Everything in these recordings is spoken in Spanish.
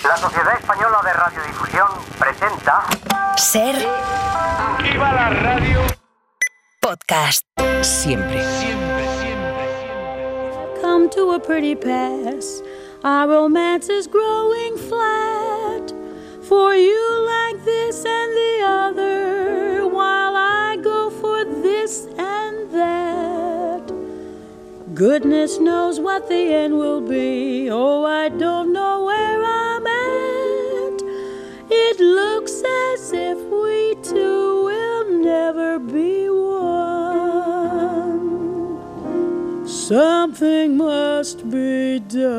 La Sociedad Española de Radiodifusión presenta Ser. ¡Viva la radio! Podcast. Siempre. Come to a pretty pass. Our romance is growing flat. For you like this and the other, while I go for this and that. Goodness knows what the end will be. Oh, I don't know where I'm at. It looks as if we two will never be one. Something must be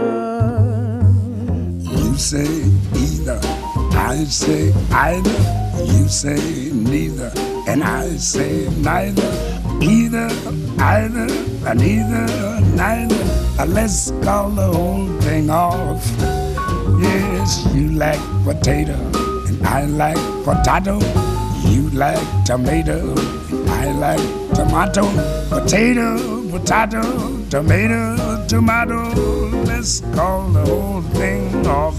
done. You say either, I say either. You say neither, and I say neither. Either, either, and either, neither. Let's call the whole thing off. Yes, you like potato, and I like potato. You like tomato, and I like tomato. Potato, potato, tomato, tomato. Let's call the whole thing off.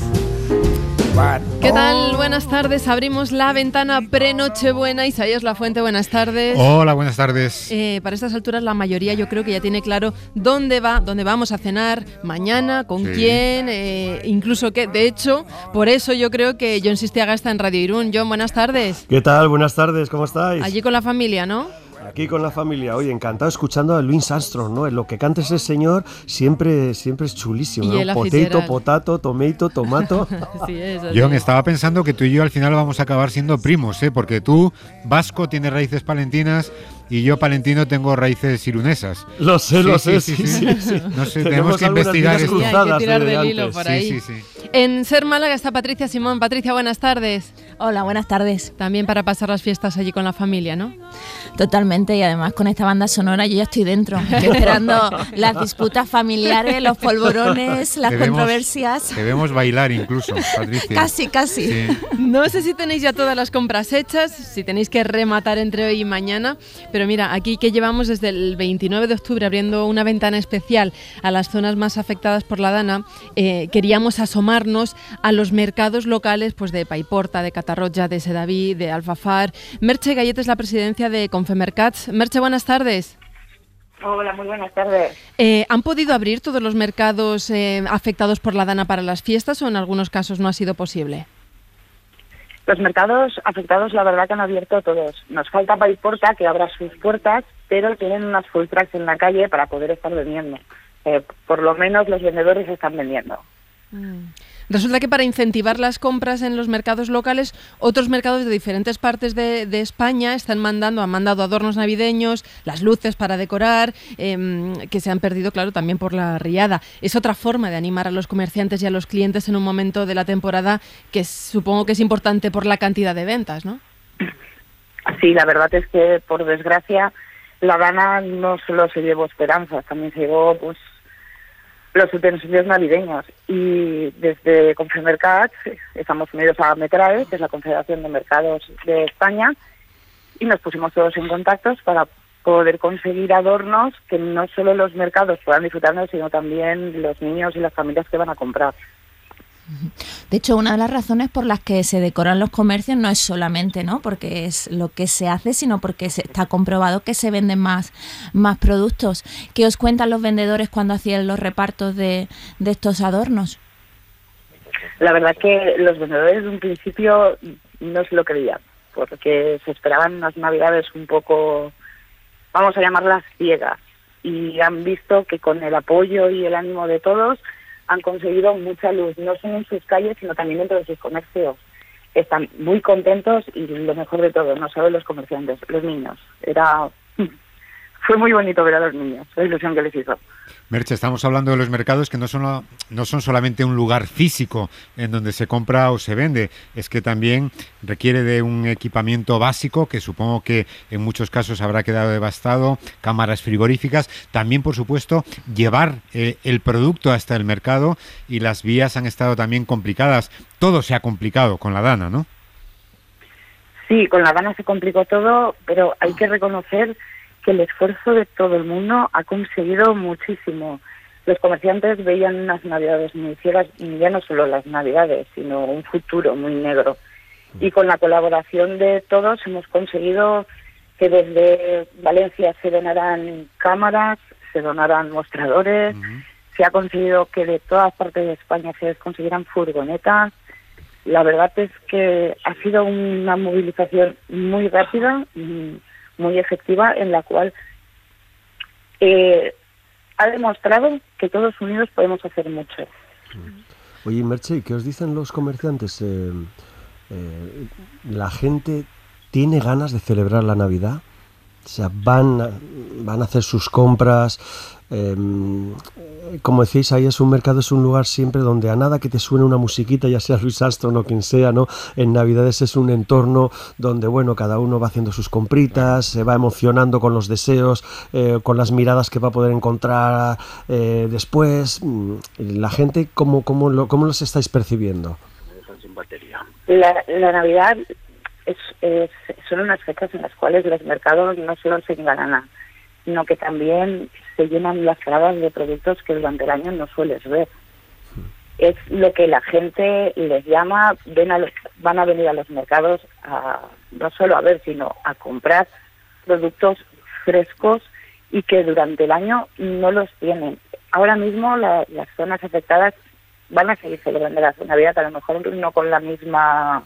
¿Qué tal? Buenas tardes. Abrimos la ventana pre-Nochebuena. Isaías Lafuente, buenas tardes. Hola, buenas tardes. Para estas alturas la mayoría yo creo que ya tiene claro dónde vamos a cenar mañana, con quién, incluso qué. De hecho, por eso yo creo que Jon Sistiaga está en Radio Irún. Jon, buenas tardes. ¿Qué tal? Buenas tardes, ¿cómo estáis? Allí con la familia, ¿no? Aquí con la familia, oye, encantado escuchando a Louis Armstrong, ¿no? En lo que canta ese señor siempre es chulísimo, ¿no? Potato, potato, tomato, tomato. Sí, Jon, estaba pensando que tú y yo al final vamos a acabar siendo primos, ¿eh? Porque tú, vasco, tienes raíces palentinas y yo, palentino, tengo raíces irunesas. Lo sé, sí. No sé, tenemos que investigar esto. Hay que tirar del hilo por ahí. Sí. En Ser Málaga está Patricia Simón. Patricia, buenas tardes. Hola, buenas tardes. También para pasar las fiestas allí con la familia, ¿no? Totalmente, y además con esta banda sonora yo ya estoy dentro, estoy esperando las disputas familiares, los polvorones, las controversias. Debemos bailar incluso, Patricia. Casi. Sí. No sé si tenéis ya todas las compras hechas, si tenéis que rematar entre hoy y mañana, pero mira, aquí que llevamos desde el 29 de octubre abriendo una ventana especial a las zonas más afectadas por la Dana, queríamos asomarnos a los mercados locales pues de Paiporta, de Catarroja, de Sedaví, de Alfafar. Merche Gallet es la presidencia de Confemercats. Merche, buenas tardes. Hola, muy buenas tardes. ¿Han podido abrir todos los mercados afectados por la Dana para las fiestas o en algunos casos no ha sido posible? Los mercados afectados, la verdad que han abierto todos. Nos falta Paiporta, que abra sus puertas, pero tienen unas full trucks en la calle para poder estar vendiendo. Por lo menos los vendedores están vendiendo. Resulta que para incentivar las compras en los mercados locales, otros mercados de diferentes partes de España han mandado adornos navideños, las luces para decorar, que se han perdido, claro, también por la riada. Es otra forma de animar a los comerciantes y a los clientes en un momento de la temporada que supongo que es importante por la cantidad de ventas, ¿no? Sí, la verdad es que, por desgracia, la Dana no solo se llevó esperanzas, también se llevó, pues, los utensilios navideños, y desde Confemercats estamos unidos a Metrae, que es la Confederación de Mercados de España, y nos pusimos todos en contacto para poder conseguir adornos que no solo los mercados puedan disfrutarnos, sino también los niños y las familias que van a comprar. De hecho, una de las razones por las que se decoran los comercios no es solamente, ¿no?, porque es lo que se hace, sino porque está comprobado que se venden más productos. ¿Qué os cuentan los vendedores cuando hacían los repartos de estos adornos? La verdad que los vendedores de un principio no se lo creían, porque se esperaban unas navidades un poco, vamos a llamarlas ciegas, y han visto que con el apoyo y el ánimo de todos han conseguido mucha luz, no solo en sus calles, sino también dentro de sus comercios. Están muy contentos y lo mejor de todo, no solo los comerciantes, los niños. Fue muy bonito ver a los niños, la ilusión que les hizo. Merche, estamos hablando de los mercados que no son solamente un lugar físico en donde se compra o se vende, es que también requiere de un equipamiento básico que supongo que en muchos casos habrá quedado devastado, cámaras frigoríficas, también por supuesto llevar el producto hasta el mercado, y las vías han estado también complicadas. Todo se ha complicado con la Dana, ¿no? Sí, con la Dana se complicó todo, pero hay que reconocer que el esfuerzo de todo el mundo ha conseguido muchísimo. los comerciantes veían unas navidades muy ciegas, y ya no solo las navidades, sino un futuro muy negro. Y con la colaboración de todos hemos conseguido que desde Valencia se donaran cámaras, se donaran mostradores, se ha conseguido que de todas partes de España se consiguieran furgonetas. La verdad es que ha sido una movilización muy rápida y muy efectiva, en la cual ha demostrado que todos unidos podemos hacer mucho. Oye, Merche, ¿qué os dicen los comerciantes? ¿La gente tiene ganas de celebrar la Navidad? O sea, van a hacer sus compras. Como decís, ahí es un mercado, es un lugar siempre donde a nada que te suene una musiquita, ya sea Louis Armstrong o quien sea, ¿no? En Navidades es un entorno donde, bueno, cada uno va haciendo sus compritas, se va emocionando con los deseos, con las miradas que va a poder encontrar después. La gente, ¿cómo los estáis percibiendo? La Navidad son unas fechas en las cuales los mercados no solo se engalanan, sino que también se llenan las gradas de productos que durante el año no sueles ver. Es lo que la gente les llama, van a venir a los mercados no solo a ver, sino a comprar productos frescos y que durante el año no los tienen. Ahora mismo las zonas afectadas van a seguir celebrando la Navidad, a lo mejor no con la misma,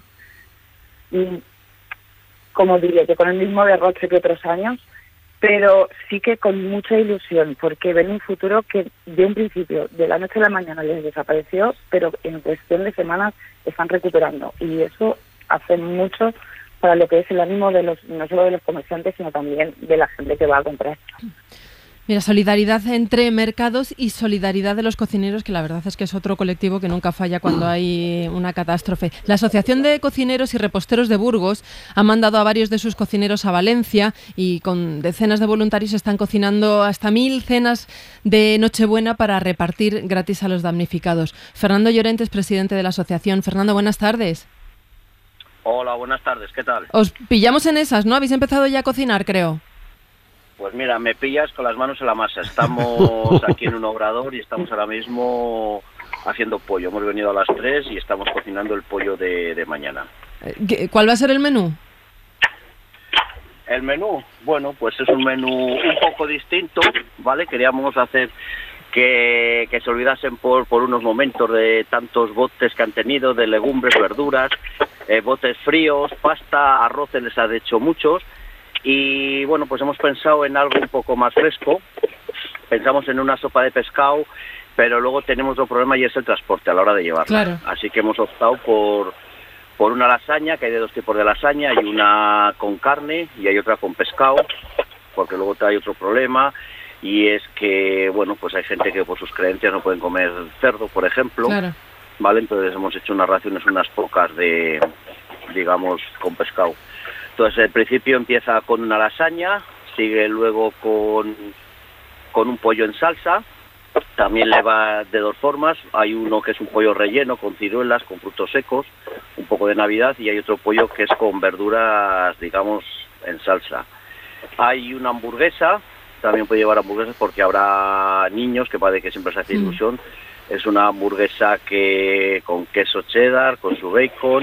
como diría, que con el mismo derroche que otros años, pero sí que con mucha ilusión, porque ven un futuro que de un principio, de la noche a la mañana, les desapareció, pero en cuestión de semanas están recuperando, y eso hace mucho para lo que es el ánimo de no solo de los comerciantes, sino también de la gente que va a comprar. Mira, solidaridad entre mercados y solidaridad de los cocineros, que la verdad es que es otro colectivo que nunca falla cuando hay una catástrofe. La Asociación de Cocineros y Reposteros de Burgos ha mandado a varios de sus cocineros a Valencia y con decenas de voluntarios están cocinando hasta 1000 cenas de Nochebuena para repartir gratis a los damnificados. Fernando Llorente es presidente de la asociación. Fernando, buenas tardes. Hola, buenas tardes, ¿qué tal? Os pillamos en esas, ¿no? Habéis empezado ya a cocinar, creo. Pues mira, me pillas con las manos en la masa. Estamos aquí en un obrador y estamos ahora mismo haciendo pollo. Hemos venido a las 3 y estamos cocinando el pollo de mañana. ¿Cuál va a ser el menú? El menú, bueno, pues es un menú un poco distinto, ¿vale? Queríamos hacer que se olvidasen por unos momentos de tantos botes que han tenido, de legumbres, verduras, botes fríos, pasta, arroces les ha hecho muchos. Y bueno, pues hemos pensado en algo un poco más fresco. Pensamos en una sopa de pescado, pero luego tenemos otro problema y es el transporte a la hora de llevarla. Claro. Así que hemos optado por una lasaña, que hay de 2 tipos de lasaña, hay una con carne y hay otra con pescado, porque luego hay otro problema, y es que, bueno, pues hay gente que por sus creencias no pueden comer cerdo, por ejemplo. Claro. ¿Vale? Entonces hemos hecho unas raciones, unas pocas de, digamos, con pescado. Entonces, el principio empieza con una lasaña, sigue luego con un pollo en salsa, también le va de 2 formas, hay uno que es un pollo relleno con ciruelas, con frutos secos, un poco de Navidad, y hay otro pollo que es con verduras, digamos, en salsa. Hay una hamburguesa, también puede llevar hamburguesas porque habrá niños, que parece que siempre se hace ilusión, es una hamburguesa que con queso cheddar, con su bacon.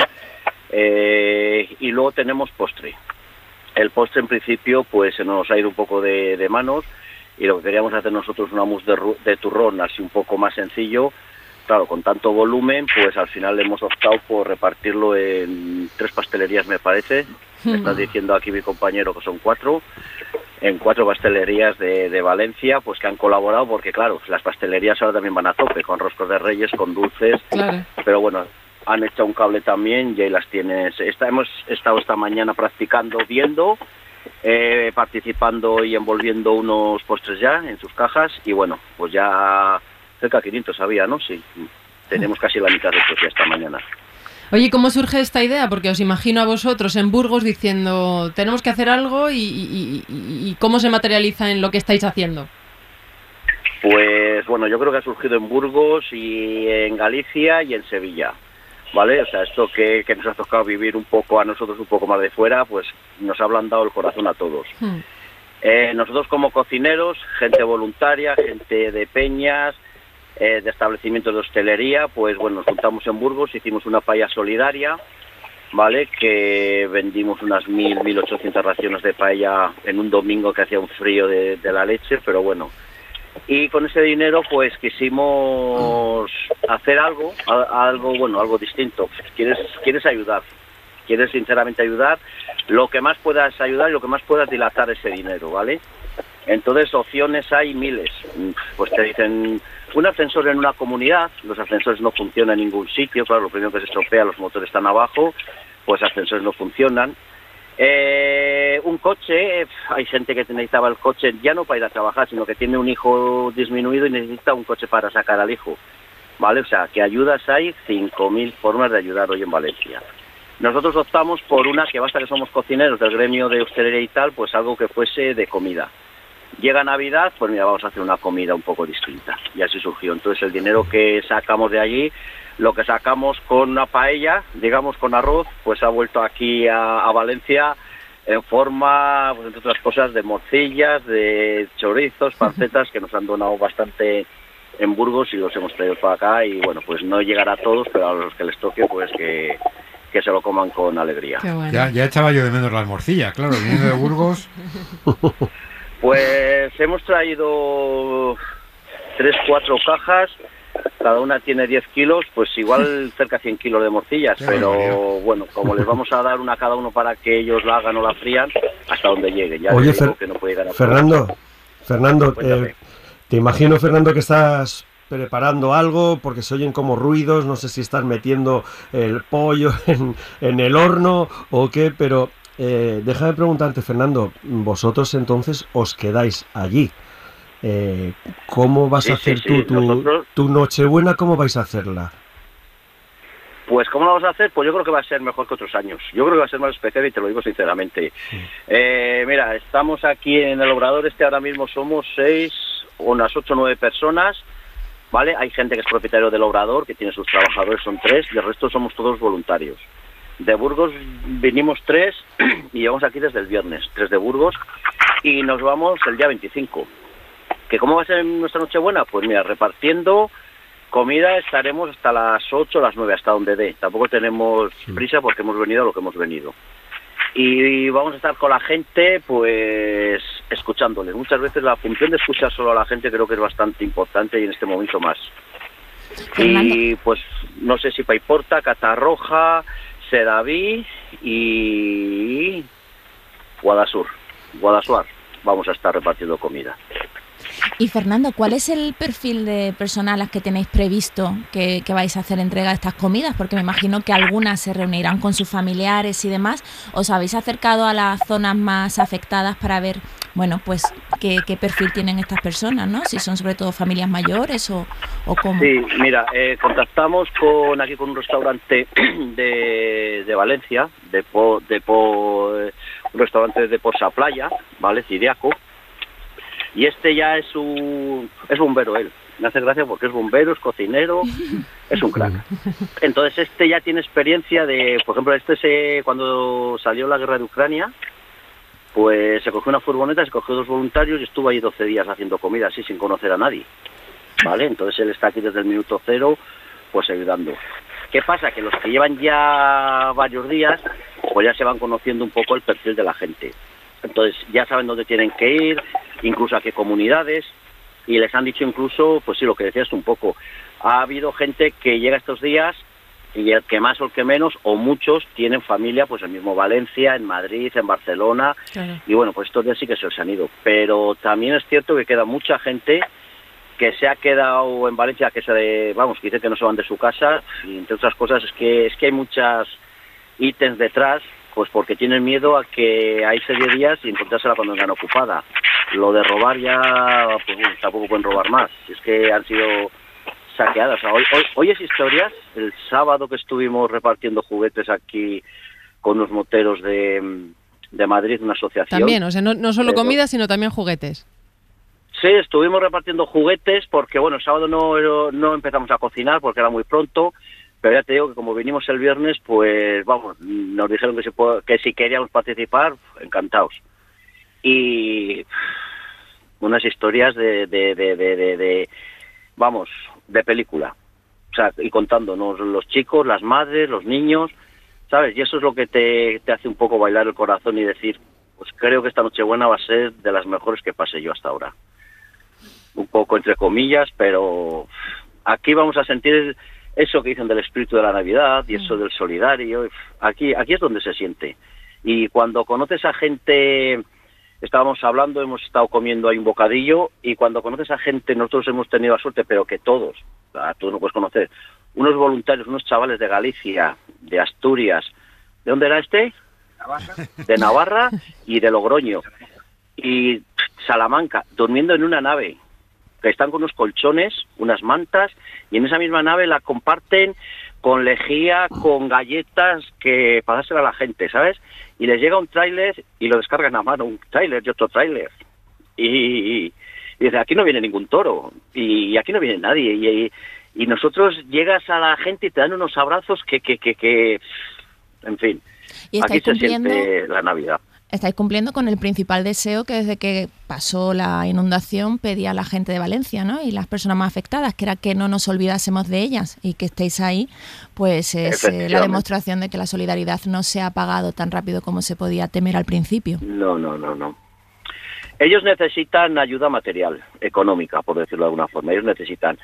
Y luego tenemos postre. El postre en principio pues se nos ha ido un poco de manos, y lo que queríamos hacer nosotros una mousse de turrón así un poco más sencillo. Claro, con tanto volumen, pues al final hemos optado por repartirlo en 3 pastelerías, me parece. Me está diciendo aquí mi compañero que son 4, en 4 pastelerías de Valencia, pues que han colaborado, porque claro, las pastelerías ahora también van a tope, con roscos de reyes, con dulces, claro. Pero bueno, han hecho un cable también y ahí las tienes. Hemos estado esta mañana practicando, viendo, participando y envolviendo unos postres ya en sus cajas, y bueno, pues ya cerca de 500 había, ¿no? Sí, tenemos casi la mitad de estos ya esta mañana. Oye, ¿cómo surge esta idea? Porque os imagino a vosotros en Burgos diciendo, tenemos que hacer algo, y ¿cómo se materializa en lo que estáis haciendo? Pues bueno, yo creo que ha surgido en Burgos y en Galicia y en Sevilla, ¿vale? O sea, esto que nos ha tocado vivir un poco a nosotros, un poco más de fuera, pues nos ha ablandado el corazón a todos. Nosotros como cocineros, gente voluntaria, gente de peñas, de establecimientos de hostelería, pues bueno, nos juntamos en Burgos, hicimos una paella solidaria, ¿vale? Que vendimos unas 1.800 raciones de paella en un domingo que hacía un frío de la leche, pero bueno. Y con ese dinero pues quisimos hacer algo distinto. Quieres ayudar, quieres sinceramente ayudar, lo que más puedas ayudar y lo que más puedas dilatar ese dinero, ¿vale? Entonces opciones hay miles. Pues te dicen un ascensor en una comunidad, los ascensores no funcionan en ningún sitio, claro, lo primero que se estropea, los motores están abajo, pues ascensores no funcionan. Un coche, hay gente que necesitaba el coche ya no para ir a trabajar, sino que tiene un hijo disminuido y necesita un coche para sacar al hijo, ¿vale? O sea, que ayudas hay 5.000 formas de ayudar hoy en Valencia. Nosotros optamos por una que basta que somos cocineros del gremio de hostelería y tal, pues algo que fuese de comida. Llega Navidad, pues mira, vamos a hacer una comida un poco distinta. Y así surgió. Entonces el dinero que sacamos de allí, lo que sacamos con una paella, digamos con arroz, pues ha vuelto aquí a Valencia en forma, pues entre otras cosas, de morcillas, de chorizos, pancetas, que nos han donado bastante en Burgos y los hemos traído para acá. Y bueno, pues no llegará a todos, pero a los que les toque, pues que se lo coman con alegría. Bueno. Ya echaba yo de menos las morcillas, claro, viniendo de Burgos. Pues hemos traído 3-4 cajas, cada una tiene 10 kilos, pues igual cerca de 100 kilos de morcillas, pero bueno, como les vamos a dar una a cada uno para que ellos la hagan o la frían, hasta donde llegue. Ya oye, digo que no puede llegar a Fernando, te imagino, Fernando, que estás preparando algo porque se oyen como ruidos, no sé si estás metiendo el pollo en el horno o qué, pero déjame preguntarte, Fernando, vosotros entonces os quedáis allí. ¿Cómo vas a hacer tu Nochebuena? ¿Cómo vais a hacerla? Pues ¿cómo lo vamos a hacer? Pues yo creo que va a ser mejor que otros años. Yo creo que va a ser más especial y te lo digo sinceramente. Sí. Mira, estamos aquí en el Obrador, ahora mismo somos 6, unas 8 o 9 personas, ¿vale? Hay gente que es propietario del Obrador, que tiene sus trabajadores, son 3, y el resto somos todos voluntarios. De Burgos vinimos 3 y llevamos aquí desde el viernes, 3 de Burgos, y nos vamos el día 25. ¿Que cómo va a ser nuestra Nochebuena? Pues mira, repartiendo comida estaremos hasta las 8 o las 9, hasta donde dé. Tampoco tenemos prisa porque hemos venido a lo que hemos venido. Y vamos a estar con la gente, pues, escuchándoles. Muchas veces la función de escuchar solo a la gente creo que es bastante importante y en este momento más. Y pues, no sé si Paiporta, Catarroja, Sedaví y Guadassuar. Vamos a estar repartiendo comida. Y Fernando, ¿cuál es el perfil de personas a las que tenéis previsto que vais a hacer entrega de estas comidas? Porque me imagino que algunas se reunirán con sus familiares y demás. ¿Os habéis acercado a las zonas más afectadas para ver, bueno, pues qué perfil tienen estas personas, ¿no? Si son sobre todo familias mayores o cómo. Sí, mira, contactamos con un restaurante de Valencia, un restaurante de Porsa Playa, ¿vale? Ciriaco. Y ya es bombero él. Me hace gracia porque es bombero, es cocinero, es un crack. Entonces ya tiene experiencia de, por ejemplo, cuando salió la guerra de Ucrania, pues se cogió una furgoneta, se cogió 2 voluntarios y estuvo ahí 12 días haciendo comida así sin conocer a nadie. ¿Vale? Entonces él está aquí desde el minuto 0, pues ayudando. ¿Qué pasa? Que los que llevan ya varios días, pues ya se van conociendo un poco el perfil de la gente. Entonces ya saben dónde tienen que ir, incluso a qué comunidades, y les han dicho incluso, pues sí, lo que decías un poco, ha habido gente que llega estos días y el que más o el que menos, o muchos, tienen familia, pues el mismo Valencia, en Madrid, en Barcelona, claro. Y bueno, pues estos días sí que se os han ido, pero también es cierto que queda mucha gente que se ha quedado en Valencia, que dice que no se van de su casa, y entre otras cosas es que hay muchas ítems detrás, pues porque tienen miedo a que hay 10 días y encontrársela cuando están ocupada. Lo de robar ya, pues tampoco pueden robar más. Es que han sido saqueadas. Hoy es historias. El sábado que estuvimos repartiendo juguetes aquí con unos moteros de Madrid, una asociación. También, o sea, no solo comida, sino también juguetes. Sí, estuvimos repartiendo juguetes porque, bueno, el sábado no empezamos a cocinar porque era muy pronto. Pero ya te digo que como vinimos el viernes, pues vamos, nos dijeron que si queríamos participar, encantados. Y unas historias vamos, de película. O sea, y contándonos los chicos, las madres, los niños, ¿sabes? Y eso es lo que te hace un poco bailar el corazón y decir, pues creo que esta Nochebuena va a ser de las mejores que pasé yo hasta ahora. Un poco entre comillas, pero aquí vamos a sentir eso que dicen del espíritu de la Navidad y eso del solidario. Aquí es donde se siente. Y cuando conoces a gente, estábamos hablando, hemos estado comiendo ahí un bocadillo, y cuando conoces a gente, nosotros hemos tenido la suerte, pero que todos, tú no puedes conocer, unos voluntarios, unos chavales de Galicia, de Asturias, ¿de dónde era este? De Navarra y de Logroño, y Salamanca, durmiendo en una nave, que están con unos colchones, unas mantas, y en esa misma nave la comparten con lejía, con galletas, que para dársela a la gente, ¿sabes? Y les llega un tráiler y lo descargan a mano, un tráiler y otro tráiler. Y dice, aquí no viene ningún toro, y aquí no viene nadie. Y nosotros llegas a la gente y te dan unos abrazos que en fin, ¿Y aquí se siente la Navidad. Estáis cumpliendo con el principal deseo que desde que pasó la inundación pedía la gente de Valencia, ¿no? Y las personas más afectadas, que era que no nos olvidásemos de ellas, y que estéis ahí, pues es la demostración de que la solidaridad no se ha apagado tan rápido como se podía temer al principio. No. Ellos necesitan ayuda material, económica, por decirlo de alguna forma. Ellos necesitan,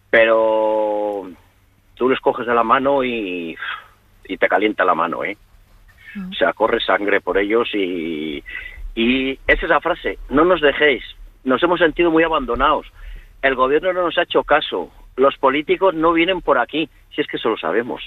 pero tú les coges de la mano y te calienta la mano, ¿eh? O sea, corre sangre por ellos y es esa frase, no nos dejéis, nos hemos sentido muy abandonados, el gobierno no nos ha hecho caso, los políticos no vienen por aquí, si es que eso lo sabemos,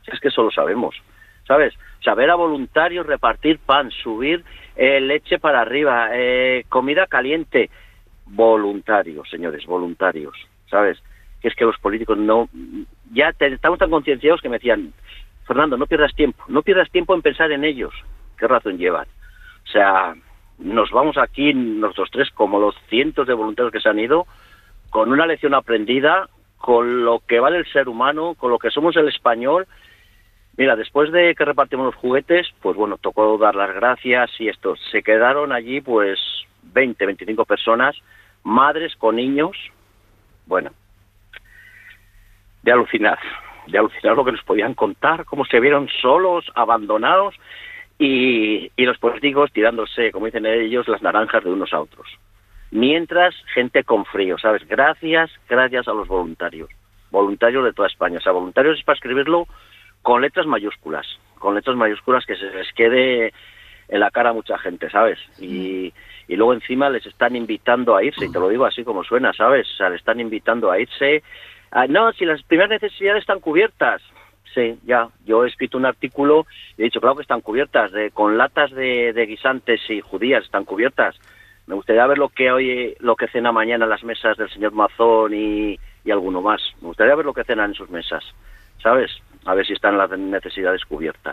¿sabes? Saber a voluntarios repartir pan, subir leche para arriba, comida caliente, voluntarios, señores, voluntarios, ¿sabes? Que es que los políticos no, ya estamos tan concienciados que me decían, Fernando, no pierdas tiempo en pensar en ellos. ¿Qué razón llevan? O sea, nos vamos aquí nosotros tres, como los cientos de voluntarios que se han ido, con una lección aprendida, con lo que vale el ser humano, con lo que somos el español. Mira, después de que repartimos los juguetes, pues bueno, tocó dar las gracias y esto. Se quedaron allí pues 20, 25 personas, madres con niños. Bueno, de alucinar lo que nos podían contar, cómo se vieron solos, abandonados, y los políticos tirándose, como dicen ellos, las naranjas de unos a otros. Mientras, gente con frío, ¿sabes? Gracias a los voluntarios de toda España. O sea, voluntarios es para escribirlo con letras mayúsculas que se les quede en la cara a mucha gente, ¿sabes? Y luego encima les están invitando a irse, y te lo digo así como suena, ¿sabes? O sea, les están invitando a irse. No, si las primeras necesidades están cubiertas. Sí, ya. Yo he escrito un artículo y he dicho, claro que están cubiertas, con latas de guisantes y judías están cubiertas. Me gustaría ver lo que cena mañana en las mesas del señor Mazón y alguno más. Me gustaría ver lo que cenan en sus mesas, ¿sabes? A ver si están las necesidades cubiertas.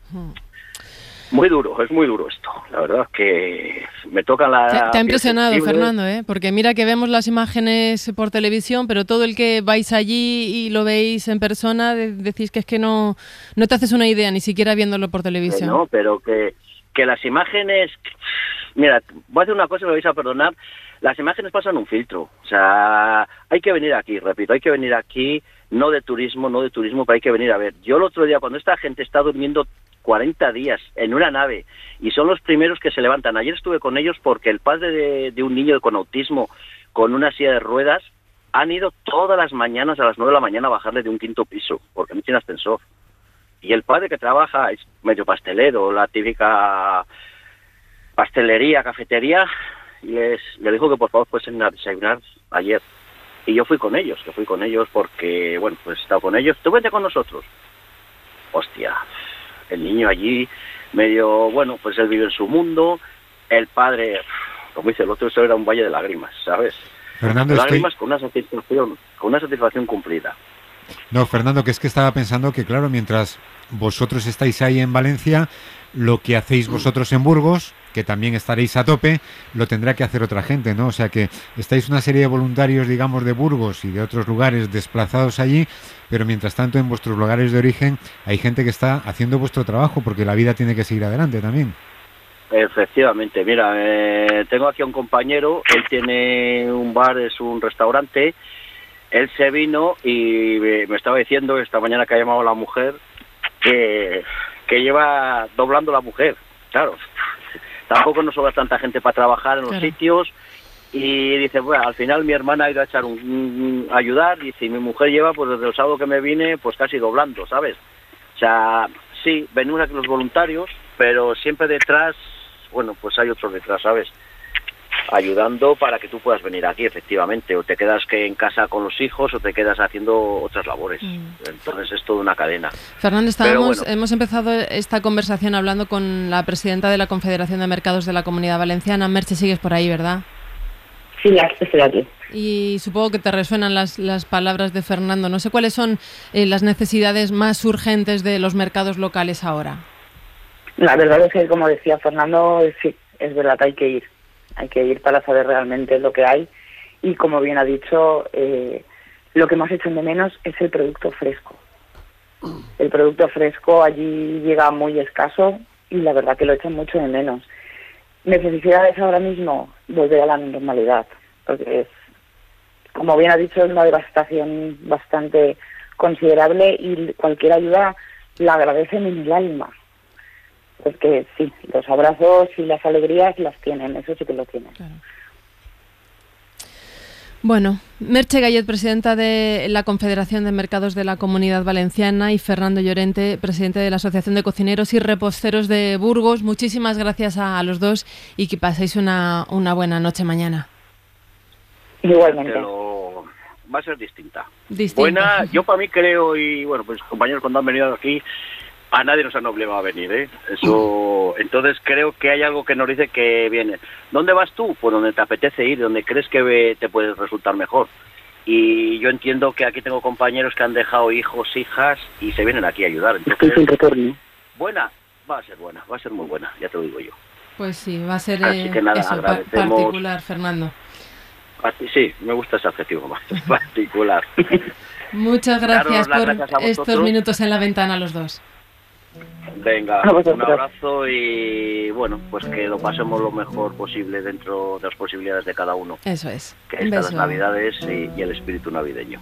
Muy duro, es muy duro esto. La verdad que me toca la... Te ha impresionado, Fernando, ¿eh? Porque mira que vemos las imágenes por televisión, pero todo el que vais allí y lo veis en persona, decís que es que no te haces una idea, ni siquiera viéndolo por televisión. No, pero que las imágenes... Mira, voy a hacer una cosa y me vais a perdonar. Las imágenes pasan un filtro. O sea, hay que venir aquí, repito, hay que venir aquí, no de turismo, pero hay que venir a ver. Yo el otro día, cuando esta gente está durmiendo 40 días en una nave y son los primeros que se levantan. Ayer estuve con ellos porque el padre de un niño con autismo con una silla de ruedas han ido todas las mañanas a las 9 de la mañana a bajarle de un 5º piso porque no tiene ascensor. Y el padre que trabaja es medio pastelero, la típica pastelería, cafetería, y le dijo que por favor fuesen a desayunar ayer. Y yo fui con ellos porque, bueno, pues he estado con ellos. Tú vente con nosotros. Hostia, el niño allí, medio, bueno, pues él vive en su mundo, el padre, como dice el otro, eso era un valle de lágrimas, ¿sabes? Fernando, lágrimas con una satisfacción cumplida. No, Fernando, que es que estaba pensando que, claro, mientras vosotros estáis ahí en Valencia, lo que hacéis vosotros en Burgos, que también estaréis a tope, lo tendrá que hacer otra gente, ¿no? O sea que estáis una serie de voluntarios, digamos, de Burgos y de otros lugares desplazados allí, pero mientras tanto en vuestros lugares de origen hay gente que está haciendo vuestro trabajo, porque la vida tiene que seguir adelante también. Efectivamente, mira, tengo aquí a un compañero, él tiene un bar, es un restaurante, él se vino y me estaba diciendo esta mañana que ha llamado la mujer que lleva doblando la mujer. Claro, tampoco nos sobra tanta gente para trabajar en los sitios. Y dice, bueno, al final mi hermana ha ido a echar ayudar, y mi mujer lleva, pues desde el sábado que me vine, pues casi doblando, ¿sabes? O sea, sí, venimos aquí los voluntarios, pero siempre detrás, bueno, pues hay otros detrás, ¿sabes? Ayudando para que tú puedas venir aquí, efectivamente, o te quedas en casa con los hijos, o te quedas haciendo otras labores. Entonces es toda una cadena. Fernando, hemos empezado esta conversación hablando con la presidenta de la Confederación de Mercados de la Comunidad Valenciana. Merche, sigues por ahí, ¿verdad? Sí, estoy aquí. Y supongo que te resuenan las palabras de Fernando. No sé cuáles son las necesidades más urgentes de los mercados locales ahora. La verdad es que, como decía Fernando, sí, es verdad, hay que ir. Hay que ir para saber realmente lo que hay. Y como bien ha dicho, lo que más echan de menos es el producto fresco. El producto fresco allí llega muy escaso y la verdad que lo echan mucho de menos. Necesidades ahora mismo, volver a la normalidad, porque es, como bien ha dicho, es una devastación bastante considerable y cualquier ayuda la agradecen en el alma. Porque sí, los abrazos y las alegrías las tienen, eso sí que lo tienen. Claro. Bueno, Merche Gallet, presidenta de la Confederación de Mercados de la Comunidad Valenciana, y Fernando Llorente, presidente de la Asociación de Cocineros y Reposteros de Burgos. Muchísimas gracias a los dos y que paséis una buena noche mañana. Igualmente. Pero va a ser distinta. Buena, yo para mí creo, y bueno, pues compañeros, cuando han venido aquí, a nadie nos han obligado a venir, ¿eh? Eso, entonces creo que hay algo que nos dice que viene. ¿Dónde vas tú? Pues donde te apetece ir, donde crees que te puede resultar mejor. Y yo entiendo que aquí tengo compañeros que han dejado hijos, hijas, y se vienen aquí a ayudar. Entonces, buena, va a ser muy buena, ya te lo digo yo. Pues sí, va a ser eso, particular, Fernando. Sí, me gusta ese adjetivo, particular. Muchas gracias por estos minutos en la ventana, los dos. Venga, un abrazo y bueno, pues que lo pasemos lo mejor posible dentro de las posibilidades de cada uno. Eso es. Que están las Navidades y el espíritu navideño.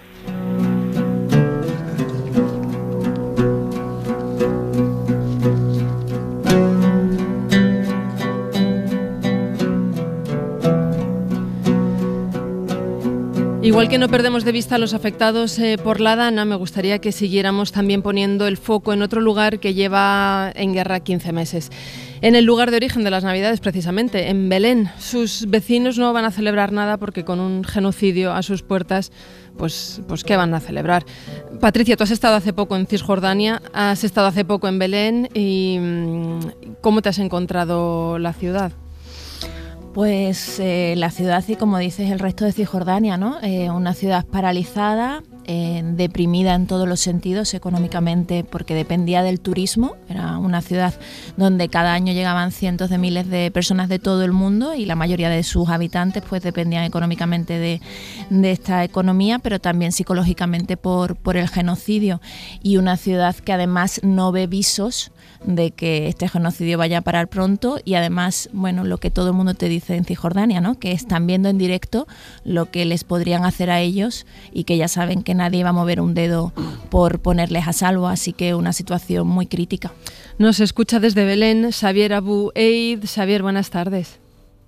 Igual que no perdemos de vista a los afectados por la Dana, me gustaría que siguiéramos también poniendo el foco en otro lugar que lleva en guerra 15 meses. En el lugar de origen de las Navidades, precisamente, en Belén. Sus vecinos no van a celebrar nada porque con un genocidio a sus puertas, pues ¿qué van a celebrar? Patricia, tú has estado hace poco en Cisjordania, has estado hace poco en Belén y ¿cómo te has encontrado la ciudad? Pues la ciudad, y como dices, el resto de Cisjordania, ¿no? Una ciudad paralizada, deprimida en todos los sentidos, económicamente, porque dependía del turismo. Era una ciudad donde cada año llegaban cientos de miles de personas de todo el mundo y la mayoría de sus habitantes pues dependían económicamente de esta economía, pero también psicológicamente por el genocidio. Y una ciudad que además no ve visos de que este genocidio vaya a parar pronto y además, bueno, lo que todo el mundo te dice en Cisjordania, ¿no? Que están viendo en directo lo que les podrían hacer a ellos y que ya saben que nadie va a mover un dedo por ponerles a salvo, así que una situación muy crítica. Nos escucha desde Belén Xavier Abu Eid. Xavier, buenas tardes.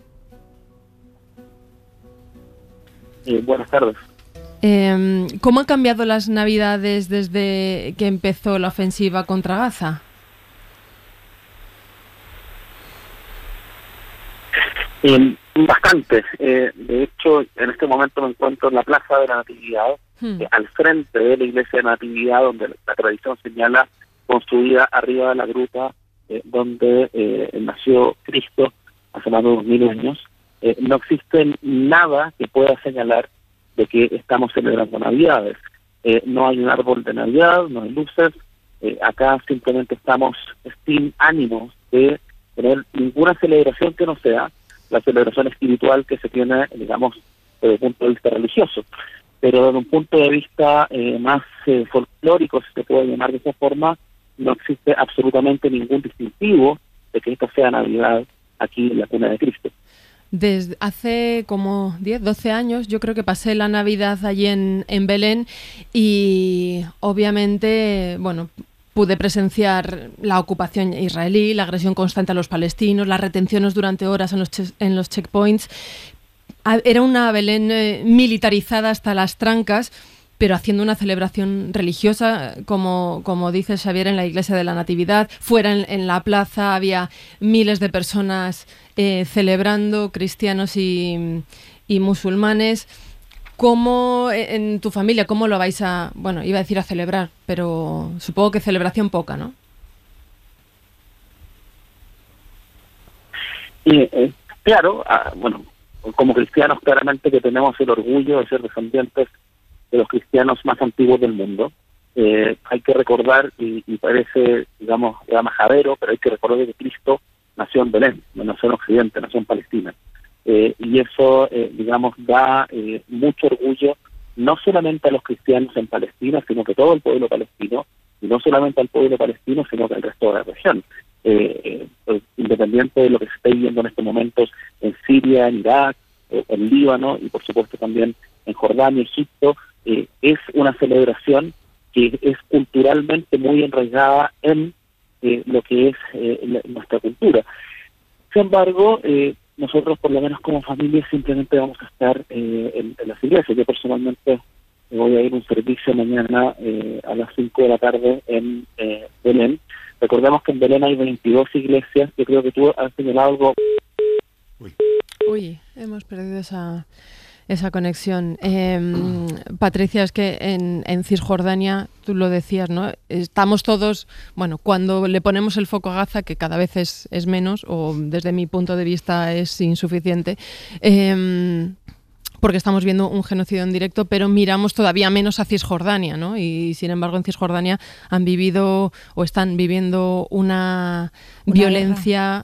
Buenas tardes. ¿Cómo han cambiado las Navidades desde que empezó la ofensiva contra Gaza? Bastante. De hecho, en este momento me encuentro en la Plaza de la Natividad, al frente de la Iglesia de la Natividad, donde la tradición señala construida arriba de la gruta donde nació Cristo hace más de 2000 años. No existe nada que pueda señalar de que estamos celebrando Navidades. No hay un árbol de Navidad, no hay luces. Acá simplemente estamos sin ánimos de tener ninguna celebración que no sea la celebración espiritual que se tiene, digamos, desde el punto de vista religioso. Pero desde un punto de vista más folclórico, si se puede llamar de esa forma, no existe absolutamente ningún distintivo de que esta sea Navidad aquí en la cuna de Cristo. Desde hace como 10, 12 años yo creo que pasé la Navidad allí en Belén y obviamente, bueno, pude presenciar la ocupación israelí, la agresión constante a los palestinos, las retenciones durante horas en los checkpoints. Era una Belén militarizada hasta las trancas, pero haciendo una celebración religiosa, como dice Xavier, en la iglesia de la Natividad. Fuera en la plaza había miles de personas celebrando, cristianos y musulmanes. ¿Cómo en tu familia, cómo lo vais a, bueno, iba a decir a celebrar, pero supongo que celebración poca, ¿no? Claro, bueno, como cristianos claramente que tenemos el orgullo de ser descendientes de los cristianos más antiguos del mundo. Hay que recordar, y parece, digamos, majadero, pero hay que recordar que Cristo nació en Belén, no nació en Occidente, nació en Palestina. Y eso, digamos, da mucho orgullo, no solamente a los cristianos en Palestina, sino que todo el pueblo palestino, y no solamente al pueblo palestino, sino que al resto de la región. Independiente de lo que se esté viviendo en estos momentos en Siria, en Irak, en Líbano, y por supuesto también en Jordania, Egipto, es una celebración que es culturalmente muy enraizada en lo que es nuestra cultura. Sin embargo, nosotros, por lo menos como familia, simplemente vamos a estar en las iglesias. Yo personalmente voy a ir a un servicio mañana a las 5 de la tarde en Belén. Recordemos que en Belén hay 22 iglesias. Yo creo que tú has señalado algo. Uy, hemos perdido esa conexión. Patricia, es que en Cisjordania, tú lo decías, ¿no? Estamos todos, bueno, cuando le ponemos el foco a Gaza, que cada vez es menos, o desde mi punto de vista es insuficiente, porque estamos viendo un genocidio en directo, pero miramos todavía menos a Cisjordania, ¿no? Y sin embargo en Cisjordania han vivido o están viviendo una violencia...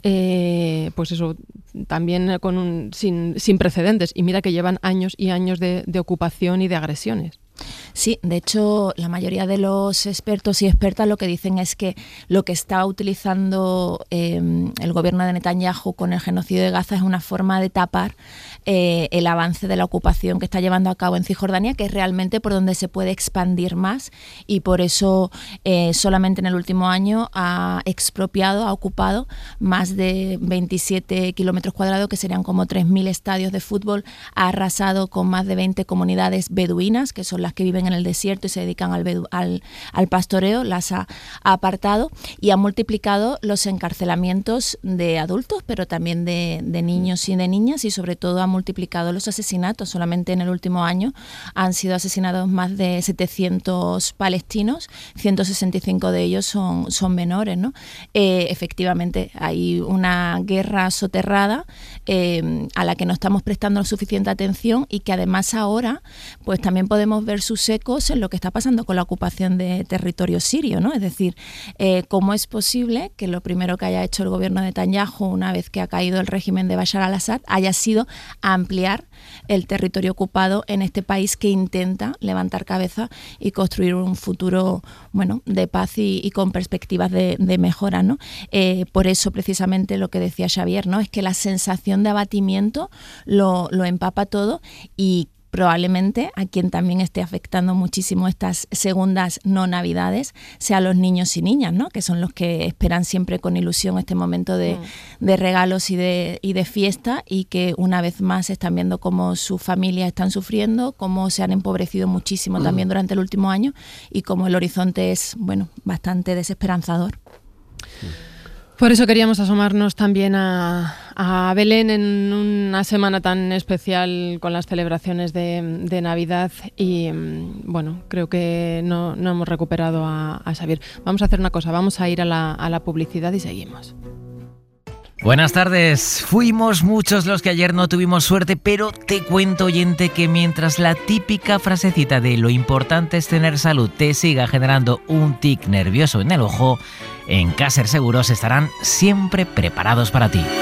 pues eso, también sin precedentes, y mira que llevan años y años de ocupación y de agresiones. Sí, de hecho, la mayoría de los expertos y expertas lo que dicen es que lo que está utilizando el gobierno de Netanyahu con el genocidio de Gaza es una forma de tapar el avance de la ocupación que está llevando a cabo en Cisjordania, que es realmente por donde se puede expandir más, y por eso solamente en el último año ha ocupado más de 27 kilómetros cuadrados, que serían como 3.000 estadios de fútbol, ha arrasado con más de 20 comunidades beduinas, que son las que viven en el desierto y se dedican al pastoreo, las ha apartado, y ha multiplicado los encarcelamientos de adultos, pero también de niños y de niñas, y sobre todo ha multiplicado los asesinatos. Solamente en el último año han sido asesinados más de 700 palestinos, 165 de ellos son menores, ¿no? Efectivamente, hay una guerra soterrada a la que no estamos prestando suficiente atención, y que además ahora pues también podemos ver sus ecos en lo que está pasando con la ocupación de territorio sirio, ¿no? Es decir, ¿cómo es posible que lo primero que haya hecho el gobierno de Netanyahu una vez que ha caído el régimen de Bashar al-Assad haya sido ampliar el territorio ocupado en este país que intenta levantar cabeza y construir un futuro, bueno, de paz y con perspectivas de mejora, ¿no? Por eso precisamente lo que decía Xavier, ¿no? Es que la sensación de abatimiento lo empapa todo, y probablemente a quien también esté afectando muchísimo estas segundas no navidades sea los niños y niñas, ¿no? Que son los que esperan siempre con ilusión este momento de regalos y de fiesta, y que una vez más están viendo cómo sus familias están sufriendo, cómo se han empobrecido muchísimo también durante el último año, y cómo el horizonte es, bueno, bastante desesperanzador. Por eso queríamos asomarnos también a Belén en una semana tan especial con las celebraciones de Navidad, y bueno, creo que no hemos recuperado a Xavier. Vamos a hacer una cosa, vamos a ir a la publicidad y seguimos. Buenas tardes. Fuimos muchos los que ayer no tuvimos suerte, pero te cuento, oyente, que mientras la típica frasecita de lo importante es tener salud te siga generando un tic nervioso en el ojo, en Caser Seguros estarán siempre preparados para ti.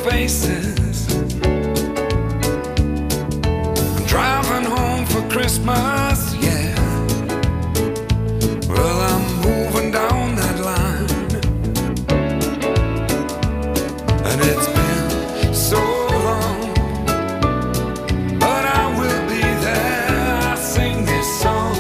faces. Driving home for Christmas, yeah. Well, I'm moving down that line, and it's been so long, but I will be there. I sing this song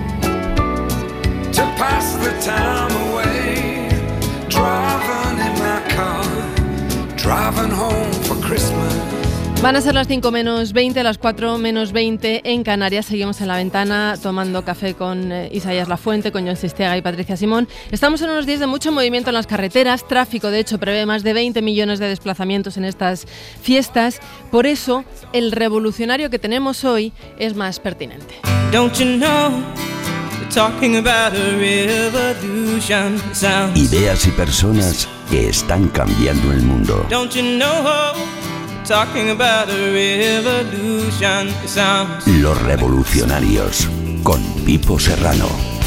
to pass the time away, driving in my car, driving home for Christmas. Van a ser las 5 menos 20, las 4 menos 20 en Canarias. Seguimos en La Ventana tomando café con Isaías Lafuente, con Jon Sistiaga y Patricia Simón. Estamos en unos días de mucho movimiento en las carreteras. Tráfico, de hecho, prevé más de 20 millones de desplazamientos en estas fiestas. Por eso, el revolucionario que tenemos hoy es más pertinente. Don't you know, we're talking about a revolution. Ideas y personas que están cambiando el mundo. Don't you know, talking about a revolution sounds. Los revolucionarios con Pipo Serrano.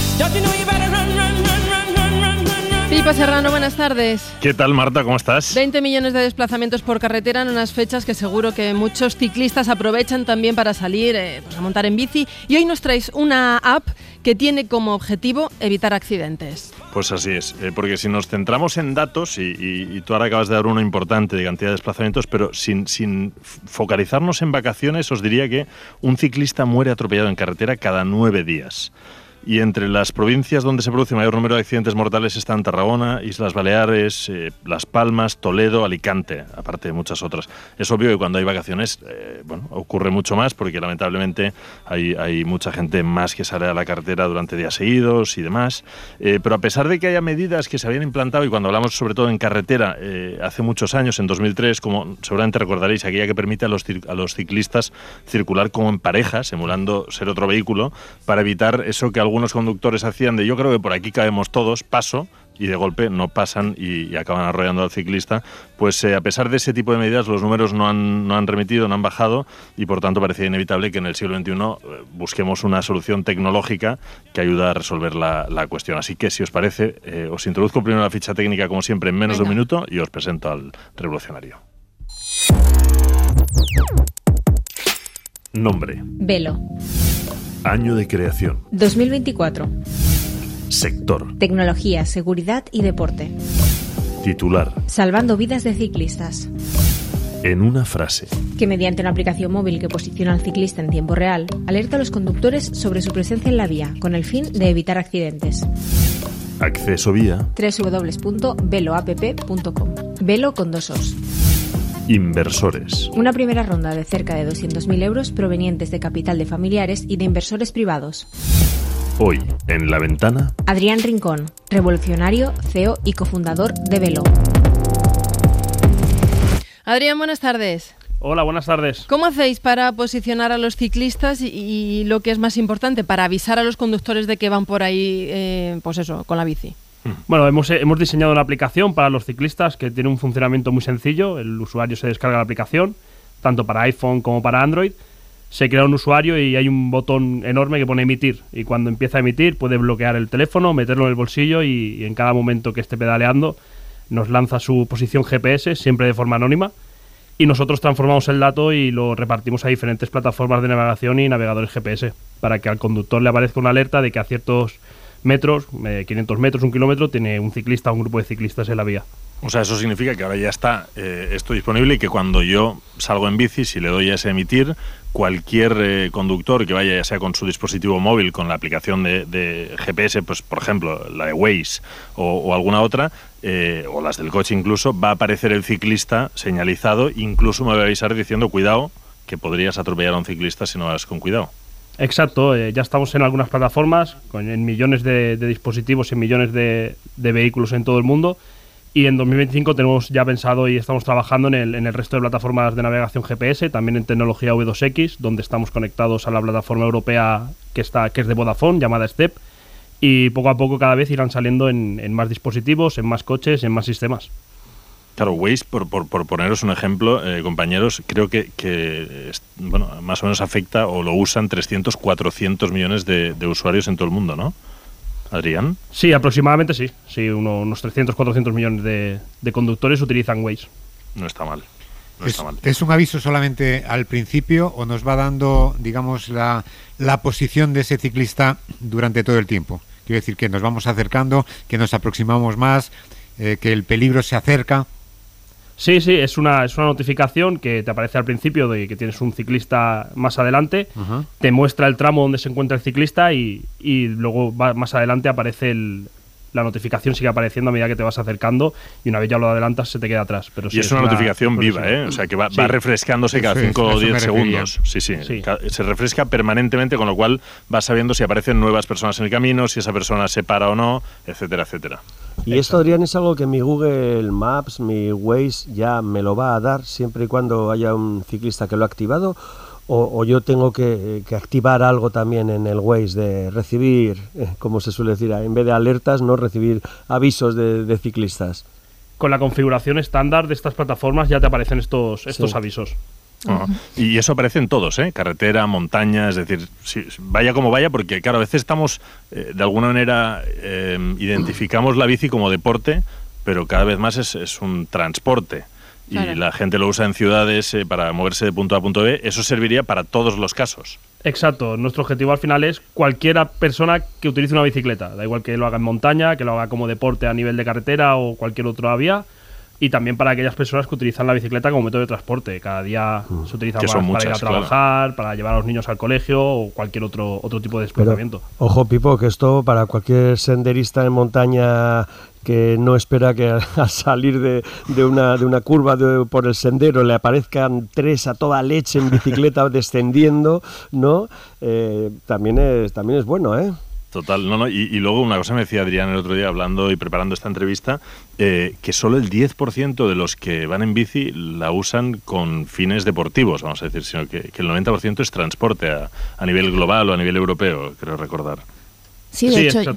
Pipo Serrano, buenas tardes. ¿Qué tal, Marta? ¿Cómo estás? 20 millones de desplazamientos por carretera en unas fechas que seguro que muchos ciclistas aprovechan también para salir pues a montar en bici. Y hoy nos traéis una app que tiene como objetivo evitar accidentes. Pues así es, porque si nos centramos en datos, y tú ahora acabas de dar uno importante de cantidad de desplazamientos, pero sin focalizarnos en vacaciones, os diría que un ciclista muere atropellado en carretera cada 9 días. Y entre las provincias donde se produce mayor número de accidentes mortales están Tarragona, Islas Baleares, Las Palmas, Toledo, Alicante, aparte de muchas otras. Es obvio que cuando hay vacaciones, ocurre mucho más porque lamentablemente hay mucha gente más que sale a la carretera durante días seguidos y demás. Pero a pesar de que haya medidas que se habían implantado, y cuando hablamos sobre todo en carretera, hace muchos años, en 2003, como seguramente recordaréis, aquella que permite a los ciclistas circular como en parejas, emulando ser otro vehículo, para evitar eso que algunos conductores hacían de yo creo que por aquí cabemos todos, paso, y de golpe no pasan y acaban arrollando al ciclista. Pues a pesar de ese tipo de medidas, los números no han remitido, no han bajado, y por tanto parecía inevitable que en el siglo XXI busquemos una solución tecnológica que ayude a resolver la cuestión. Así que, si os parece, os introduzco primero la ficha técnica, como siempre, en menos de un minuto, y os presento al revolucionario. Nombre: Velo. Año de creación: 2024. Sector: Tecnología, seguridad y deporte. Titular: Salvando vidas de ciclistas. En una frase: que mediante una aplicación móvil que posiciona al ciclista en tiempo real, alerta a los conductores sobre su presencia en la vía, con el fin de evitar accidentes. Acceso vía www.veloapp.com. Velo con 2 os. Inversores: una primera ronda de cerca de 200.000 euros provenientes de capital de familiares y de inversores privados. Hoy, en La Ventana, Adrián Rincón, revolucionario, CEO y cofundador de Velo. Adrián, buenas tardes. Hola, buenas tardes. ¿Cómo hacéis para posicionar a los ciclistas y lo que es más importante, para avisar a los conductores de que van por ahí, pues eso, con la bici? Bueno, hemos diseñado una aplicación para los ciclistas que tiene un funcionamiento muy sencillo. El usuario se descarga la aplicación, tanto para iPhone como para Android. Se crea un usuario y hay un botón enorme que pone emitir. Y cuando empieza a emitir puede bloquear el teléfono, meterlo en el bolsillo y en cada momento que esté pedaleando nos lanza su posición GPS, siempre de forma anónima. Y nosotros transformamos el dato y lo repartimos a diferentes plataformas de navegación y navegadores GPS para que al conductor le aparezca una alerta de que a ciertos metros, 500 metros, 1 kilómetro, tiene un ciclista o un grupo de ciclistas en la vía. O sea, eso significa que ahora ya está esto disponible y que cuando yo salgo en bici, si le doy a ese emitir, cualquier conductor que vaya ya sea con su dispositivo móvil, con la aplicación de GPS, pues por ejemplo la de Waze o alguna otra, o las del coche incluso, va a aparecer el ciclista señalizado, incluso me va a avisar diciendo cuidado, que podrías atropellar a un ciclista si no vas con cuidado. Exacto, ya estamos en algunas plataformas, en millones de dispositivos y millones de vehículos en todo el mundo, y en 2025 tenemos ya pensado y estamos trabajando en el resto de plataformas de navegación GPS, también en tecnología V2X, donde estamos conectados a la plataforma europea que es de Vodafone, llamada STEP, y poco a poco cada vez irán saliendo en más dispositivos, en más coches, en más sistemas. Claro, Waze, por poneros un ejemplo, compañeros, creo que bueno, más o menos afecta o lo usan 300, 400 millones de usuarios en todo el mundo, ¿no? ¿Adrián? Sí, aproximadamente sí. Sí, unos 300, 400 millones de conductores utilizan Waze. No está mal. no está mal. ¿Es un aviso solamente al principio o nos va dando, digamos, la posición de ese ciclista durante todo el tiempo? Quiero decir que nos vamos acercando, que nos aproximamos más, que el peligro se acerca. Sí, es una notificación que te aparece al principio de que tienes un ciclista más adelante, te muestra el tramo donde se encuentra el ciclista y luego más adelante aparece la notificación, sigue apareciendo a medida que te vas acercando y una vez ya lo adelantas se te queda atrás. Pero sí, y es una notificación viva, o sea que va refrescándose cada 5 o 10 segundos. Sí, se refresca permanentemente, con lo cual vas sabiendo si aparecen nuevas personas en el camino, si esa persona se para o no, etcétera, etcétera. Y esto, Adrián, es algo que mi Google Maps, mi Waze ya me lo va a dar siempre y cuando haya un ciclista que lo ha activado, o yo tengo que activar algo también en el Waze de recibir, como se suele decir, en vez de alertas, no recibir avisos de ciclistas. Con la configuración estándar de estas plataformas ya te aparecen estos avisos. Y eso aparece en todos, carretera, montaña, es decir, vaya como vaya, porque claro, a veces estamos, de alguna manera, identificamos la bici como deporte, pero cada vez más es un transporte. Y la gente lo usa en ciudades para moverse de punto A a punto B. Eso serviría para todos los casos. Exacto. Nuestro objetivo al final es cualquier persona que utilice una bicicleta. Da igual que lo haga en montaña, que lo haga como deporte a nivel de carretera o cualquier otra vía. Y también para aquellas personas que utilizan la bicicleta como método de transporte. Cada día se utiliza más para ir a trabajar, para llevar a los niños al colegio o cualquier otro tipo de desplazamiento. Pero, ojo, Pipo, que esto para cualquier senderista en montaña que no espera que al salir de una curva por el sendero le aparezcan 3 a toda leche en bicicleta descendiendo, ¿no? También es bueno, ¿eh? Total, y luego una cosa me decía Adrián el otro día hablando y preparando esta entrevista, que solo el 10% de los que van en bici la usan con fines deportivos, vamos a decir, sino que el 90% es transporte a nivel global o a nivel europeo, creo recordar. Sí,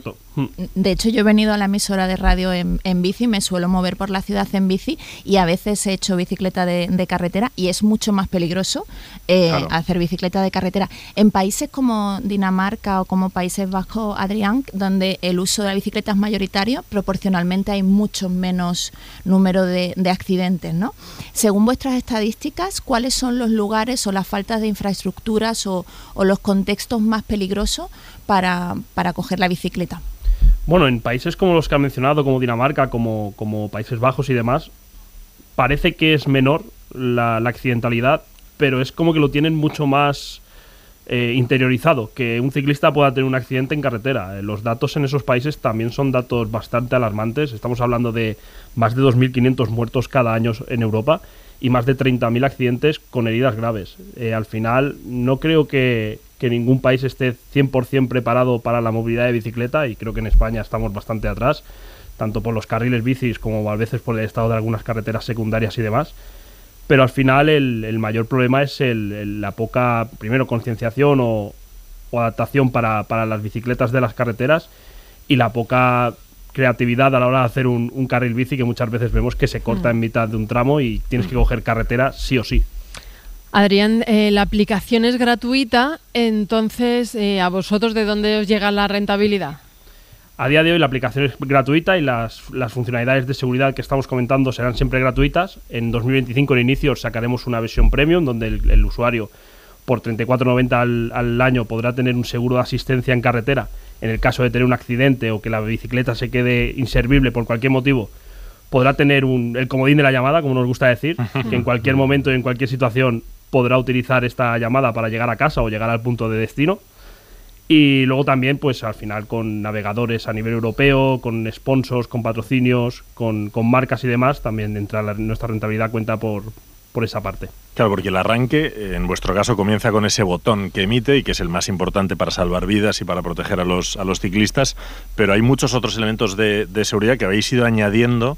de hecho yo he venido a la emisora de radio en bici, me suelo mover por la ciudad en bici y a veces he hecho bicicleta de carretera y es mucho más peligroso hacer bicicleta de carretera. En países como Dinamarca o como Países Bajos, Adrián, donde el uso de la bicicleta es mayoritario, proporcionalmente hay mucho menos número de accidentes, ¿no? Según vuestras estadísticas, ¿cuáles son los lugares o las faltas de infraestructuras o los contextos más peligrosos para coger la bicicleta? Bueno, en países como los que ha mencionado, como Dinamarca, como Países Bajos y demás, parece que es menor la accidentalidad, pero es como que lo tienen mucho más interiorizado, que un ciclista pueda tener un accidente en carretera. Los datos en esos países también son datos bastante alarmantes. Estamos hablando de más de 2.500 muertos cada año en Europa y más de 30.000 accidentes con heridas graves. Al final, no creo que ningún país esté 100% preparado para la movilidad de bicicleta, y creo que en España estamos bastante atrás, tanto por los carriles bicis como a veces por el estado de algunas carreteras secundarias y demás. Pero al final el mayor problema es la poca, primero, concienciación o adaptación para las bicicletas de las carreteras y la poca creatividad a la hora de hacer un carril bici, que muchas veces vemos que se corta en mitad de un tramo y tienes que coger carretera sí o sí. Adrián, la aplicación es gratuita, entonces, ¿a vosotros de dónde os llega la rentabilidad? A día de hoy la aplicación es gratuita y las funcionalidades de seguridad que estamos comentando serán siempre gratuitas. En 2025, en inicio, sacaremos una versión premium donde el usuario por 34,90 al año podrá tener un seguro de asistencia en carretera en el caso de tener un accidente o que la bicicleta se quede inservible por cualquier motivo. Podrá tener el comodín de la llamada, como nos gusta decir, que en cualquier momento y en cualquier situación podrá utilizar esta llamada para llegar a casa o llegar al punto de destino. Y luego también, pues al final, con navegadores a nivel europeo, con sponsors, con patrocinios, con marcas y demás, también nuestra rentabilidad cuenta por esa parte. Claro, porque el arranque, en vuestro caso, comienza con ese botón que emite y que es el más importante para salvar vidas y para proteger a los ciclistas, pero hay muchos otros elementos de seguridad que habéis ido añadiendo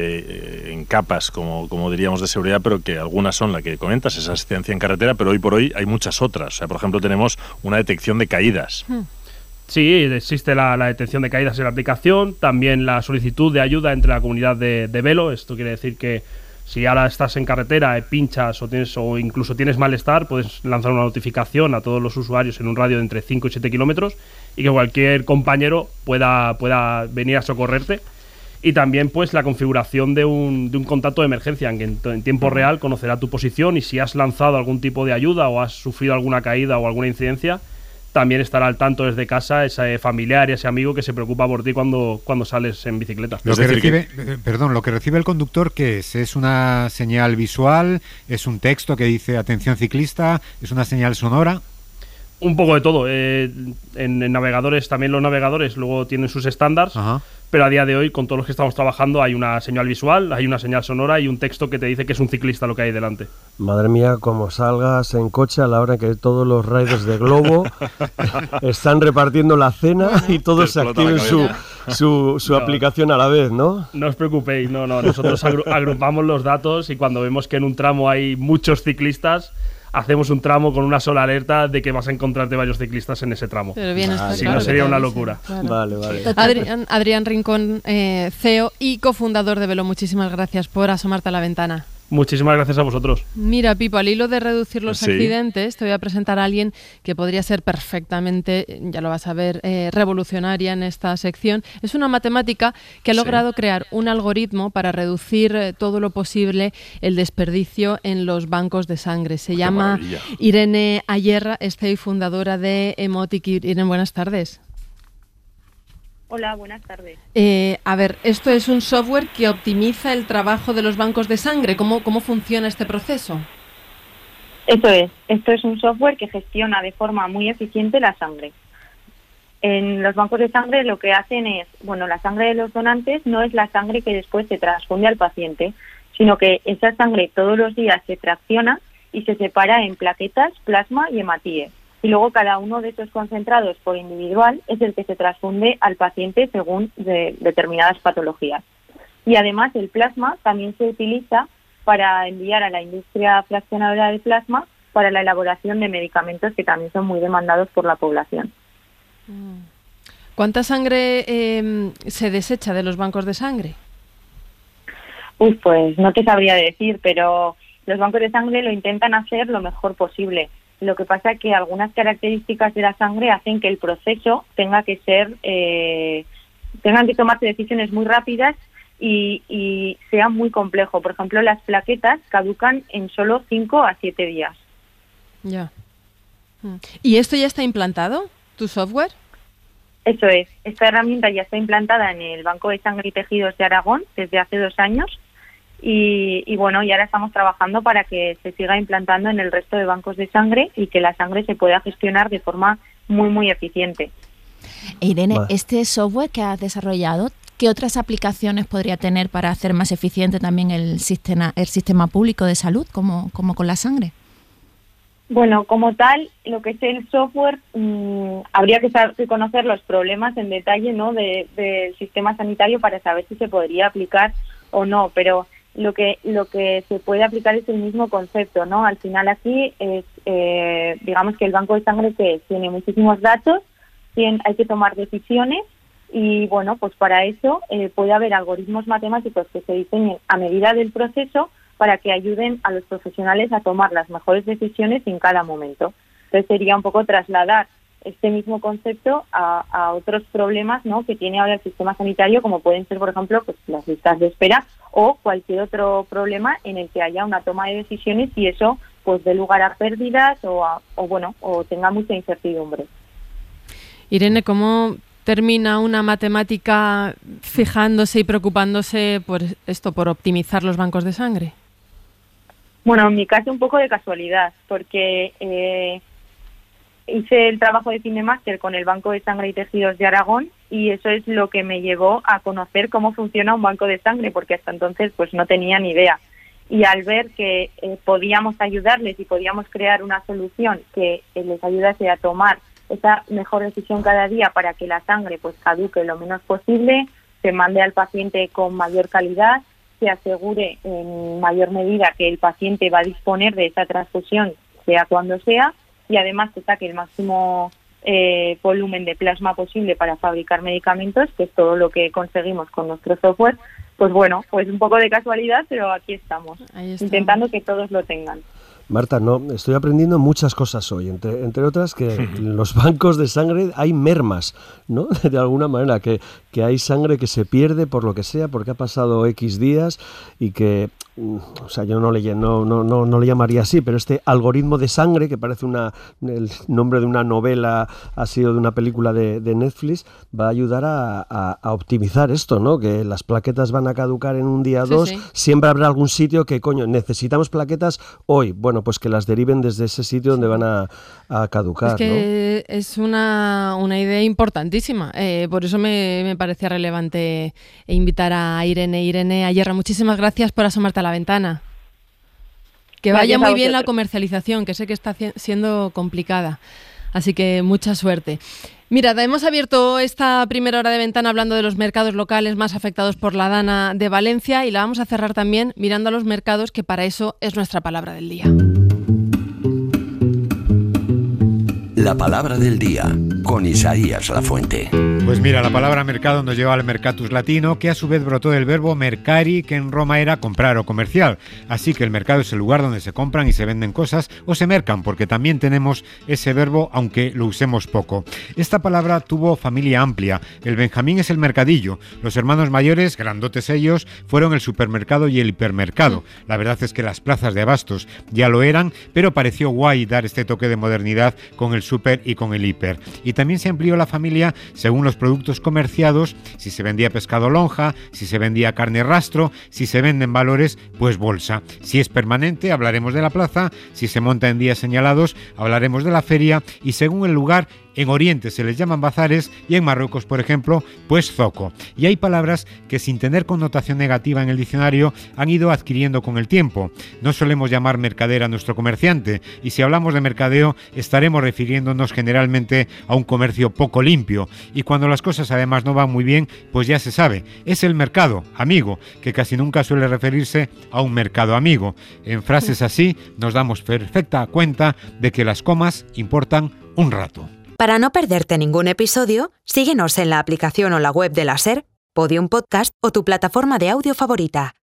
en capas, como diríamos, de seguridad, pero que algunas son la que comentas, esa asistencia en carretera, pero hoy por hoy hay muchas otras. O sea, por ejemplo, tenemos una detección de caídas. Sí, existe la detección de caídas en la aplicación, también la solicitud de ayuda entre la comunidad de velo. Esto quiere decir que si ahora estás en carretera, pinchas o incluso tienes malestar, puedes lanzar una notificación a todos los usuarios en un radio de entre 5 y 7 kilómetros y que cualquier compañero pueda venir a socorrerte. Y también pues la configuración de un contacto de emergencia, en que en tiempo real conocerá tu posición, y si has lanzado algún tipo de ayuda o has sufrido alguna caída o alguna incidencia, también estará al tanto desde casa ese familiar y ese amigo que se preocupa por ti cuando sales en bicicleta. Lo que recibe el conductor, ¿qué es? ¿Es una señal visual? ¿Es un texto que dice atención ciclista? ¿Es una señal sonora? Un poco de todo. En navegadores, también los navegadores luego tienen sus estándares, pero a día de hoy, con todos los que estamos trabajando, hay una señal visual, hay una señal sonora y un texto que te dice que es un ciclista lo que hay delante. Madre mía, como salgas en coche a la hora que todos los riders de Globo están repartiendo la cena y todos se activen su aplicación a la vez, ¿no? No os preocupéis, no. Nosotros agrupamos los datos y cuando vemos que en un tramo hay muchos ciclistas, hacemos un tramo con una sola alerta de que vas a encontrarte varios ciclistas en ese tramo. Pero bien, está si claro, no sería una locura. Claro. Vale. Adrián Rincón, CEO y cofundador de Velo, muchísimas gracias por asomarte a la ventana. Muchísimas gracias a vosotros. Mira, Pipo, al hilo de reducir los accidentes, te voy a presentar a alguien que podría ser perfectamente, ya lo vas a ver, revolucionaria en esta sección. Es una matemática que ha logrado crear un algoritmo para reducir todo lo posible el desperdicio en los bancos de sangre. Se llama Irene Ayerra, y fundadora de Emotic. Irene, buenas tardes. Hola, buenas tardes. A ver, esto es un software que optimiza el trabajo de los bancos de sangre. ¿Cómo funciona este proceso? Eso es. Esto es un software que gestiona de forma muy eficiente la sangre. En los bancos de sangre lo que hacen es, la sangre de los donantes no es la sangre que después se transfunde al paciente, sino que esa sangre todos los días se fracciona y se separa en plaquetas, plasma y hematíes. Y luego cada uno de esos concentrados por individual es el que se transfunde al paciente según determinadas patologías. Y además el plasma también se utiliza para enviar a la industria fraccionadora de plasma para la elaboración de medicamentos que también son muy demandados por la población. ¿Cuánta sangre se desecha de los bancos de sangre? Pues no te sabría decir, pero los bancos de sangre lo intentan hacer lo mejor posible. Lo que pasa es que algunas características de la sangre hacen que el proceso tengan que tomarse decisiones muy rápidas y sea muy complejo. Por ejemplo, las plaquetas caducan en solo 5 a 7 días. Ya. ¿Y esto ya está implantado, tu software? Eso es. Esta herramienta ya está implantada en el Banco de Sangre y Tejidos de Aragón desde hace 2 años. Y ahora estamos trabajando para que se siga implantando en el resto de bancos de sangre y que la sangre se pueda gestionar de forma muy, muy eficiente. Irene, este software que has desarrollado, ¿qué otras aplicaciones podría tener para hacer más eficiente también el sistema público de salud, como con la sangre? Bueno, como tal, lo que es el software, habría que conocer los problemas en detalle, ¿no?, del sistema sanitario para saber si se podría aplicar o no, pero lo que se puede aplicar es el mismo concepto, ¿no? Al final aquí es, digamos que el banco de sangre que tiene muchísimos datos, hay que tomar decisiones y pues para eso puede haber algoritmos matemáticos que se diseñen a medida del proceso para que ayuden a los profesionales a tomar las mejores decisiones en cada momento. Entonces sería un poco trasladar este mismo concepto a otros problemas, ¿no?, que tiene ahora el sistema sanitario, como pueden ser, por ejemplo, pues las listas de espera o cualquier otro problema en el que haya una toma de decisiones y eso pues dé lugar a pérdidas o tenga mucha incertidumbre. Irene, ¿cómo termina una matemática fijándose y preocupándose por esto, por optimizar los bancos de sangre? Bueno, en mi caso un poco de casualidad, porque hice el trabajo de fin de máster con el Banco de Sangre y Tejidos de Aragón y eso es lo que me llevó a conocer cómo funciona un banco de sangre, porque hasta entonces pues no tenía ni idea. Y al ver que podíamos ayudarles y podíamos crear una solución que les ayudase a tomar esa mejor decisión cada día para que la sangre pues caduque lo menos posible, se mande al paciente con mayor calidad, se asegure en mayor medida que el paciente va a disponer de esa transfusión, sea cuando sea, y además se saque el máximo volumen de plasma posible para fabricar medicamentos, que es todo lo que conseguimos con nuestro software, pues un poco de casualidad, pero aquí estamos, intentando que todos lo tengan. Marta, no, estoy aprendiendo muchas cosas hoy, entre otras que en los bancos de sangre hay mermas, ¿no? De alguna manera, que hay sangre que se pierde por lo que sea, porque ha pasado X días y que, o sea, yo no le llamaría así, pero este algoritmo de sangre, que parece el nombre de una novela, ha sido de una película de Netflix, va a ayudar a optimizar esto, ¿no? Que las plaquetas van a caducar en un día o dos, siempre habrá algún sitio que, necesitamos plaquetas hoy, bueno, pues que las deriven desde ese sitio donde van a caducar. Es que es una idea importantísima, por eso me parecía relevante invitar a Irene Ayerra. Muchísimas gracias por asomarte a la ventana. Que vaya muy bien la comercialización, que sé que está siendo complicada, así que mucha suerte. Mira, hemos abierto esta primera hora de ventana hablando de los mercados locales más afectados por la Dana de Valencia y la vamos a cerrar también mirando a los mercados, que para eso es nuestra palabra del día. La palabra del día, con Isaías Lafuente. Pues mira, la palabra mercado nos lleva al mercatus latino, que a su vez brotó del verbo mercari, que en Roma era comprar o comercial. Así que el mercado es el lugar donde se compran y se venden cosas, o se mercan, porque también tenemos ese verbo, aunque lo usemos poco. Esta palabra tuvo familia amplia. El Benjamín es el mercadillo. Los hermanos mayores, grandotes ellos, fueron el supermercado y el hipermercado. La verdad es que las plazas de abastos ya lo eran, pero pareció guay dar este toque de modernidad con el super y con el hiper. Y también se amplió la familia según los productos comerciados, si se vendía pescado lonja, si se vendía carne rastro, si se venden valores, pues bolsa. Si es permanente, hablaremos de la plaza, si se monta en días señalados, hablaremos de la feria, y según el lugar, en Oriente se les llaman bazares y en Marruecos, por ejemplo, pues zoco. Y hay palabras que, sin tener connotación negativa en el diccionario, han ido adquiriendo con el tiempo. No solemos llamar mercader a nuestro comerciante, y si hablamos de mercadeo estaremos refiriéndonos generalmente a un comercio poco limpio. Y cuando las cosas además no van muy bien, pues ya se sabe, es el mercado amigo, que casi nunca suele referirse a un mercado amigo. En frases así nos damos perfecta cuenta de que las comas importan un rato. Para no perderte ningún episodio, síguenos en la aplicación o la web de la SER, Podium Podcast o tu plataforma de audio favorita.